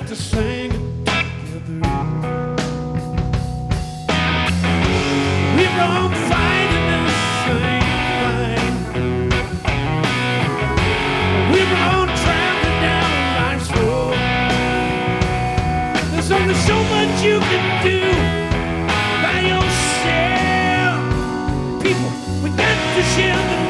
got to sing together. We're all fighting the same fight. We're all traveling down life's road. There's only so much you can do by yourself. People, we got to share the